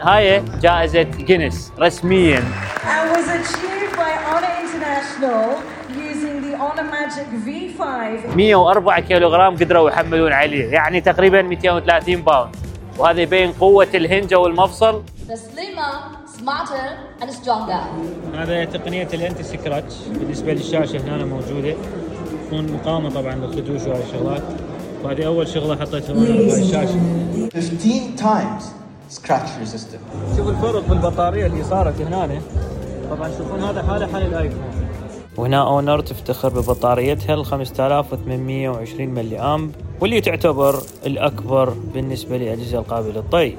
هاي جائزة جينيس رسمياً. And was achieved by Honor International using the Honor Magic V5. 104 كيلوغرام قدروا يحملون عليه، يعني تقريباً 230 باوند، وهذا يبين قوة الهنجة والمفصل. The slimmer, smarter and stronger. هذا تقنية الانتي سكراتش بالنسبة للشاشة هنا موجودة، تكون مقاومة طبعاً للخدوش وهاي الشغلات، وهذه أول شغلة حطيتها هنا على الشاشة. 15 times scratch resistant. شوفوا الفرق بالبطارية اللي صارت هنا، طبعاً شوفون هذا حال الآيفون. وهنا اونر تفتخر ببطاريتها ال 5820 ملي امب، واللي تعتبر الاكبر بالنسبه لاجهزه القابله للطي.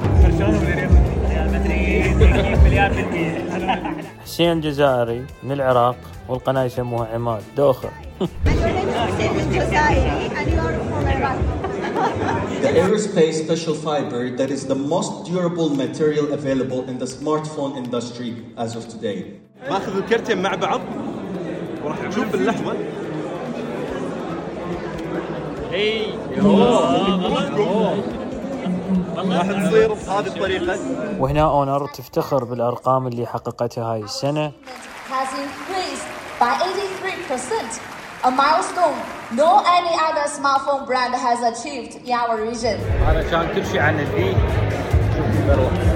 حسين جزائري من العراق، والقناه يسموها عماد دوخه. The aerospace special fiber that is the most durable material available in the smartphone industry as of today. ماخذ الكرتين مع بعض وراح تشوف اللحظة. راح تصير بهذه الطريقة. وهنا اونر تفتخر بالارقام اللي حققتها هاي السنة. Has increased by 83%, a milestone no any other smartphone brand has achieved in our region. هذا كان كل شيء عن البي. شوفوا